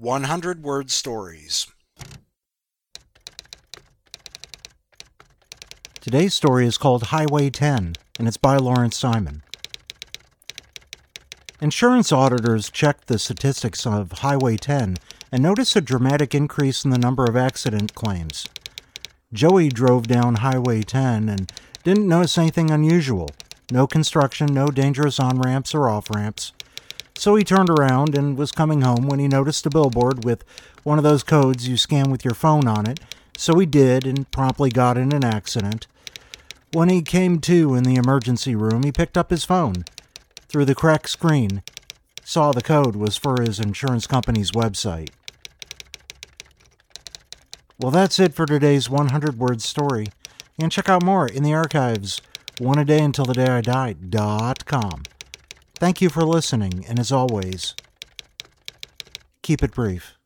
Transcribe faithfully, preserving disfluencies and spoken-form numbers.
one hundred word stories. Today's story is called Highway ten, and it's by Lawrence Simon. Insurance auditors checked the statistics of Highway ten and noticed a dramatic increase in the number of accident claims. Joey drove down Highway ten and didn't notice anything unusual. No construction, no dangerous on-ramps or off-ramps. So he turned around and was coming home when he noticed a billboard with one of those codes you scan with your phone on it. So he did and promptly got in an accident. When he came to in the emergency room, he picked up his phone. Through the cracked screen, saw the code was for his insurance company's website. Well, that's it for today's one hundred word story. You can check out more in the archives, one a day until the day I die dot com. Thank you for listening, and as always, keep it brief.